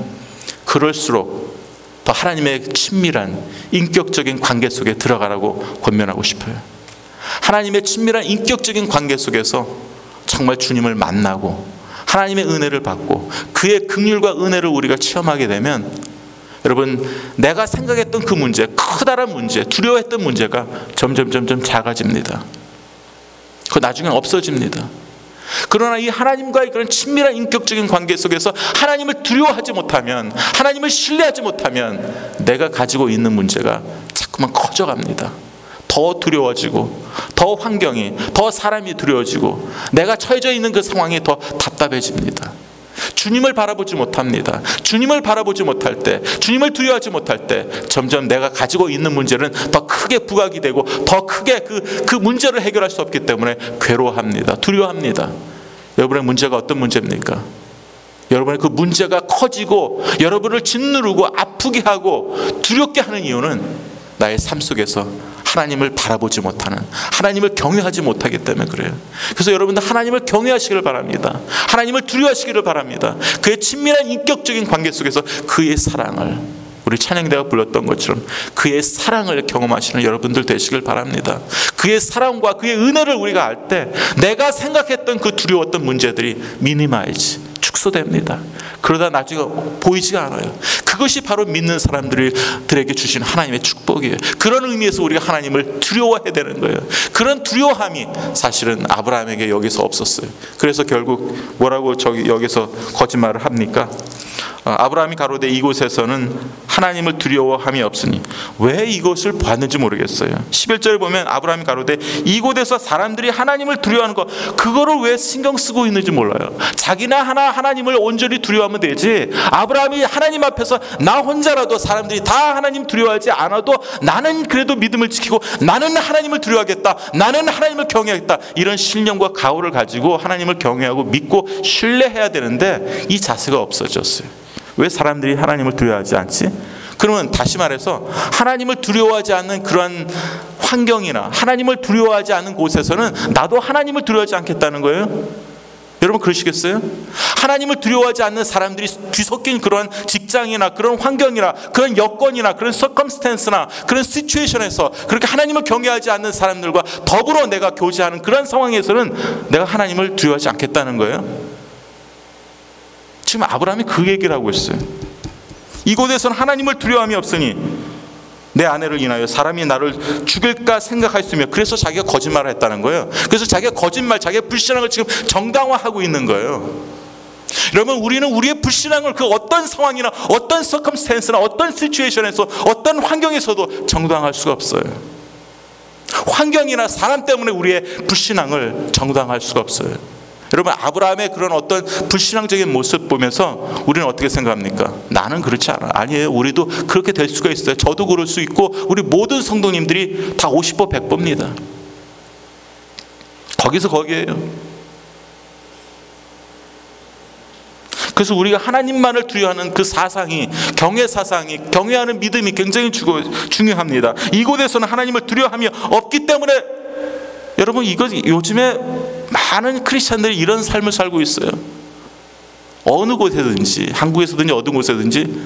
그럴수록 더 하나님의 친밀한 인격적인 관계 속에 들어가라고 권면하고 싶어요. 하나님의 친밀한 인격적인 관계 속에서 정말 주님을 만나고 하나님의 은혜를 받고 그의 긍휼과 은혜를 우리가 체험하게 되면, 여러분 내가 생각했던 그 문제, 커다란 문제, 두려워했던 문제가 점점 작아집니다. 그 나중에는 없어집니다. 그러나 이 하나님과의 그런 친밀한 인격적인 관계 속에서 하나님을 두려워하지 못하면, 하나님을 신뢰하지 못하면 내가 가지고 있는 문제가 자꾸만 커져갑니다. 더 두려워지고, 더 환경이, 더 사람이 두려워지고, 내가 처해져 있는 그 상황이 더 답답해집니다. 주님을 바라보지 못합니다. 주님을 바라보지 못할 때, 주님을 두려워하지 못할 때 점점 내가 가지고 있는 문제는 더 크게 부각이 되고 더 크게 그 문제를 해결할 수 없기 때문에 괴로워합니다. 두려워합니다. 여러분의 문제가 어떤 문제입니까? 여러분의 그 문제가 커지고 여러분을 짓누르고 아프게 하고 두렵게 하는 이유는 나의 삶 속에서 하나님을 바라보지 못하는, 하나님을 경외하지 못하기 때문에 그래요. 그래서 여러분들 하나님을 경외하시기를 바랍니다. 하나님을 두려워하시기를 바랍니다. 그의 친밀한 인격적인 관계 속에서 그의 사랑을, 우리 찬양대가 불렀던 것처럼 그의 사랑을 경험하시는 여러분들 되시길 바랍니다. 그의 사랑과 그의 은혜를 우리가 알 때 내가 생각했던 그 두려웠던 문제들이 미니마이즈, 축소됩니다. 그러다 나중에 보이지가 않아요. 그것이 바로 믿는 사람들에게 주신 하나님의 축복이에요. 그런 의미에서 우리가 하나님을 두려워해야 되는 거예요. 그런 두려워함이 사실은 아브라함에게 여기서 없었어요. 그래서 결국 뭐라고 여기서 거짓말을 합니까? 아브라함이 가로되 이곳에서는 하나님을 두려워함이 없으니, 왜 이것을 봤는지 모르겠어요. 11절에 보면 아브라함이 가로되 이곳에서 사람들이 하나님을 두려워하는 거, 그거를 왜 신경 쓰고 있는지 몰라요. 자기나 하나님을 온전히 두려워하면 되지, 아브라함이 하나님 앞에서 나 혼자라도 사람들이 다 하나님 두려워하지 않아도 나는 그래도 믿음을 지키고 나는 하나님을 두려워하겠다, 나는 하나님을 경외하겠다, 이런 신념과 가오를 가지고 하나님을 경외하고 믿고 신뢰해야 되는데 이 자세가 없어졌어요. 왜 사람들이 하나님을 두려워하지 않지? 그러면 다시 말해서 하나님을 두려워하지 않는 그런 환경이나 하나님을 두려워하지 않는 곳에서는 나도 하나님을 두려워하지 않겠다는 거예요. 여러분 그러시겠어요? 하나님을 두려워하지 않는 사람들이 뒤섞인 그런 직장이나 그런 환경이나 그런 여건이나 그런 서컴스텐스나 그런 시츄에이션에서 그렇게 하나님을 경외하지 않는 사람들과 더불어 내가 교제하는 그런 상황에서는 내가 하나님을 두려워하지 않겠다는 거예요. 지금 아브라함이 그 얘기를 하고 있어요. 이곳에서는 하나님을 두려워함이 없으니 내 아내를 인하여 사람이 나를 죽일까 생각하였으며, 그래서 자기가 거짓말을 했다는 거예요. 그래서 자기가 거짓말, 자기의 불신앙을 지금 정당화하고 있는 거예요. 여러분 우리는 우리의 불신앙을 그 어떤 상황이나 어떤 서컴스텐스나 어떤 시츄에이션에서 어떤 환경에서도 정당화할 수가 없어요. 환경이나 사람 때문에 우리의 불신앙을 정당화할 수가 없어요. 여러분 아브라함의 그런 어떤 불신앙적인 모습 보면서 우리는 어떻게 생각합니까? 나는 그렇지 않아. 아니에요. 우리도 그렇게 될 수가 있어요. 저도 그럴 수 있고 우리 모든 성도님들이 다 50보 100보입니다. 거기에요. 그래서 우리가 하나님만을 두려워하는 그 사상이, 경외 사상이, 경외하는 믿음이 굉장히 중요합니다. 이곳에서는 하나님을 두려워함이 없기 때문에, 여러분 이거 요즘에 많은 크리스찬들이 이런 삶을 살고 있어요. 어느 곳에든지, 한국에서든지 어떤 곳에든지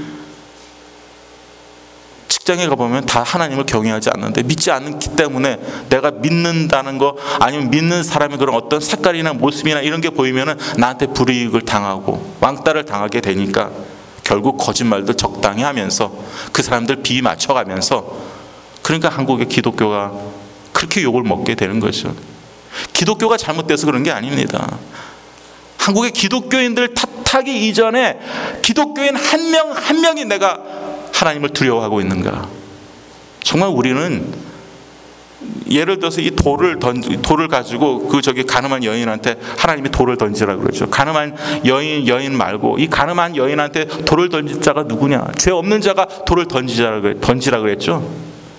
직장에 가보면 다 하나님을 경외하지 않는데, 믿지 않기 때문에 내가 믿는다는 거, 아니면 믿는 사람의 그런 어떤 색깔이나 모습이나 이런 게 보이면 나한테 불이익을 당하고 왕따를 당하게 되니까 결국 거짓말도 적당히 하면서 그 사람들 비위 맞춰가면서, 그러니까 한국의 기독교가 그렇게 욕을 먹게 되는 거죠. 기독교가 잘못돼서 그런 게 아닙니다. 한국의 기독교인들 탓하기 이전에 기독교인 한 명 한 명이 내가 하나님을 두려워하고 있는가? 정말 우리는 예를 들어서 이 돌을 가지고 가늠한 여인한테 하나님이 돌을 던지라고 그러죠. 가늠한 여인 말고 이 가늠한 여인한테 돌을 던질 자가 누구냐? 죄 없는 자가 돌을 던지라 그랬죠.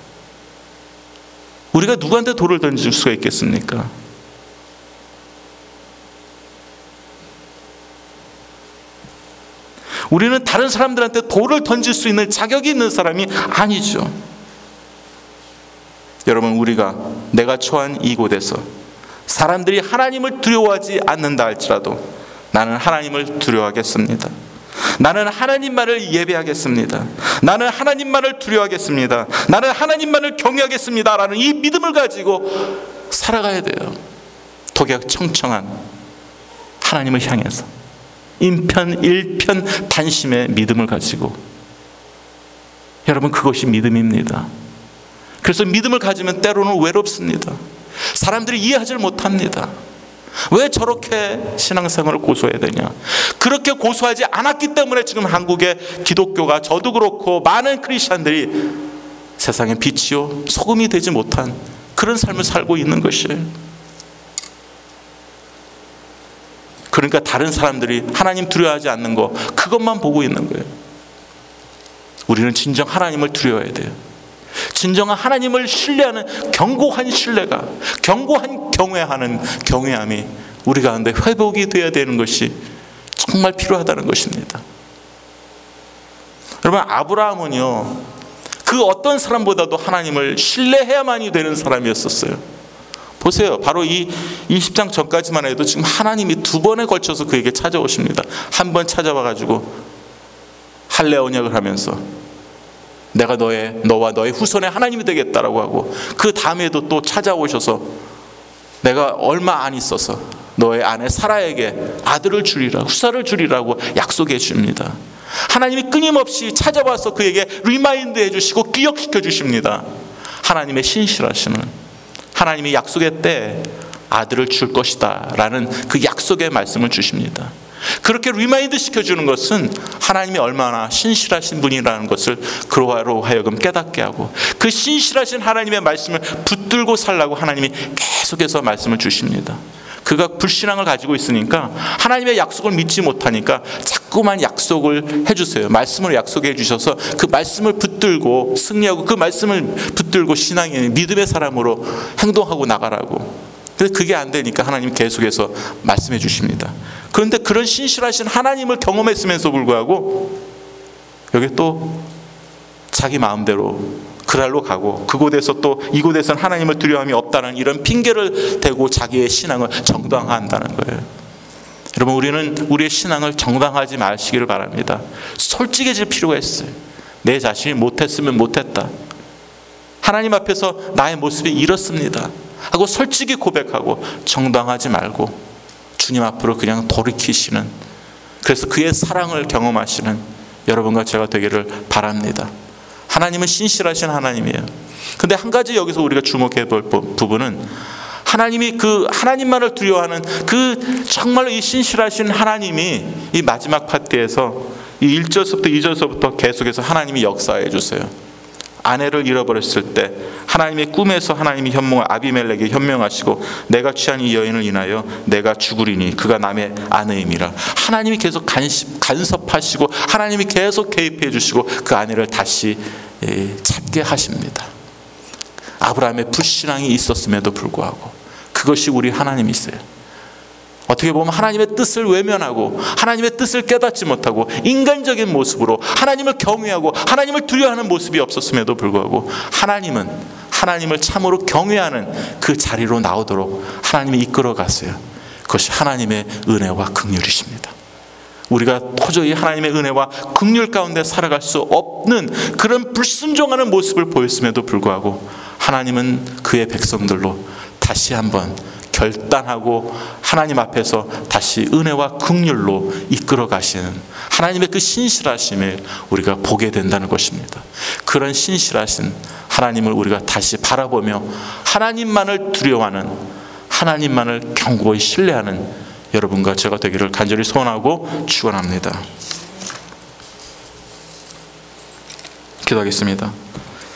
우리가 누구한테 돌을 던질 수가 있겠습니까? 우리는 다른 사람들한테 돌을 던질 수 있는 자격이 있는 사람이 아니죠. 여러분, 내가 처한 이곳에서 사람들이 하나님을 두려워하지 않는다 할지라도 나는 하나님을 두려워하겠습니다. 나는 하나님만을 예배하겠습니다. 나는 하나님만을 두려워하겠습니다. 나는 하나님만을 경외하겠습니다 라는 이 믿음을 가지고 살아가야 돼요. 독약청청한 하나님을 향해서 일편단심의 믿음을 가지고. 여러분, 그것이 믿음입니다. 그래서 믿음을 가지면 때로는 외롭습니다. 사람들이 이해하지 못합니다. 왜 저렇게 신앙생활을 고수해야 되냐? 그렇게 고수하지 않았기 때문에 지금 한국의 기독교가, 저도 그렇고 많은 크리스천들이 세상의 빛이요 소금이 되지 못한 그런 삶을 살고 있는 것이에요. 그러니까 다른 사람들이 하나님 두려워하지 않는 거, 그것만 보고 있는 거예요. 우리는 진정 하나님을 두려워해야 돼요. 진정한 하나님을 신뢰하는 견고한 신뢰가, 견고한 경외함이 우리 가운데 회복이 되어야 되는 것이 정말 필요하다는 것입니다. 여러분, 아브라함은요, 그 어떤 사람보다도 하나님을 신뢰해야만이 되는 사람이었었어요. 보세요. 바로 이 20장 전까지만 해도 지금 하나님이 2번에 걸쳐서 그에게 찾아오십니다. 한 번 찾아와가지고 할례 언약을 하면서 내가 너와 너의 후손의 하나님이 되겠다라고 하고, 그 다음에도 또 찾아오셔서 내가 얼마 안 있어서 너의 아내 사라에게 아들을 주리라, 후사를 주리라고 약속해 줍니다. 하나님이 끊임없이 찾아와서 그에게 리마인드 해주시고 기억시켜 주십니다. 하나님의 신실하심을, 하나님이 약속의 때에 아들을 줄 것이다 라는 그 약속의 말씀을 주십니다. 그렇게 리마인드 시켜주는 것은 하나님이 얼마나 신실하신 분이라는 것을 그로 하여금 깨닫게 하고, 그 신실하신 하나님의 말씀을 붙들고 살라고 하나님이 계속해서 말씀을 주십니다. 그가 불신앙을 가지고 있으니까, 하나님의 약속을 믿지 못하니까 자꾸만 약속을 해주세요. 말씀을 약속해 주셔서 그 말씀을 붙들고 승리하고, 그 말씀을 붙들고 신앙의 믿음의 사람으로 행동하고 나가라고. 근데 그게 안 되니까 하나님 계속해서 말씀해 주십니다. 그런데 그런 신실하신 하나님을 경험했으면서 불구하고 여기 또 자기 마음대로 그랄로 가고, 그곳에서 또 이곳에서는 하나님을 두려움이 없다는 이런 핑계를 대고 자기의 신앙을 정당화한다는 거예요. 여러분, 우리는 우리의 신앙을 정당화하지 마시기를 바랍니다. 솔직해질 필요가 있어요. 내 자신이 못했으면 못했다, 하나님 앞에서 나의 모습이 이렇습니다 하고 솔직히 고백하고 정당하지 말고 주님 앞으로 그냥 돌이키시는, 그래서 그의 사랑을 경험하시는 여러분과 제가 되기를 바랍니다. 하나님은 신실하신 하나님이에요. 근데 한 가지 여기서 우리가 주목해 볼 부분은, 하나님이 그 하나님만을 두려워하는 그 정말로 이 신실하신 하나님이 이 마지막 파트에서 이 1절서부터 2절서부터 계속해서 하나님이 역사해 주세요. 아내를 잃어버렸을 때 하나님의 꿈에서 하나님이 아비멜렉에게 현명하시고, 내가 취한 이 여인을 인하여 내가 죽으리니 그가 남의 아내임이라. 하나님이 계속 간섭하시고 하나님이 계속 개입해 주시고 그 아내를 다시 찾게 하십니다. 아브라함의 불신앙이 있었음에도 불구하고 그것이 우리 하나님이세요. 어떻게 보면 하나님의 뜻을 외면하고 하나님의 뜻을 깨닫지 못하고 인간적인 모습으로 하나님을 경외하고 하나님을 두려워하는 모습이 없었음에도 불구하고 하나님을 참으로 경외하는 그 자리로 나오도록 하나님이 이끌어 갔어요. 그것이 하나님의 은혜와 긍휼이십니다. 우리가 도저히 하나님의 은혜와 긍휼 가운데 살아갈 수 없는 그런 불순종하는 모습을 보였음에도 불구하고 하나님은 그의 백성들로 다시 한번 결단하고 하나님 앞에서 다시 은혜와 긍휼로 이끌어 가시는 하나님의 그 신실하심을 우리가 보게 된다는 것입니다. 그런 신실하신 하나님을 우리가 다시 바라보며 하나님만을 두려워하는, 하나님만을 견고히 신뢰하는 여러분과 제가 되기를 간절히 소원하고 축원합니다. 기도하겠습니다.